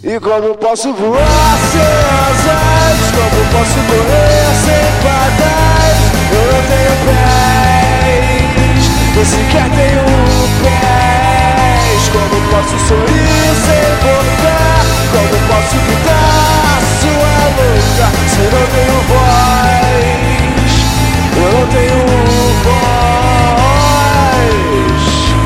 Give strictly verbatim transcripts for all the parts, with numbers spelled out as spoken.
E como posso voar sem asas? Como posso correr sem patas? Eu não tenho pés, nem sequer tenho pés. Como posso sorrir sem voltar? Como posso gritar sua louca se não tenho voz? Eu não tenho voz.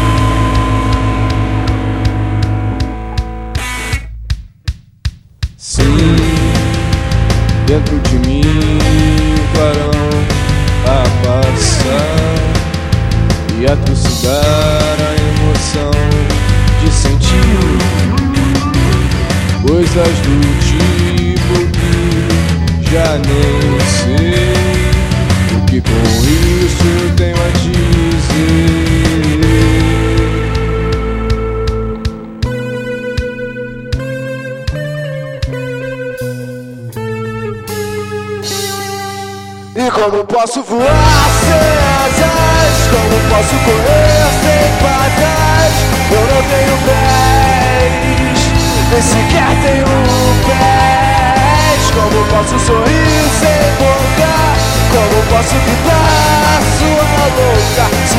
Sim, dentro de mim um clarão a passar e a trucidar a emoção de sentir coisas do tipo que já nem sei o que com isso eu tenho a dizer. E como posso voar sem asas? Como posso correr sem patas? Eu não tenho pés, nem sequer tenho pés. Como posso sorrir sem boca? Como posso gritar sua louca?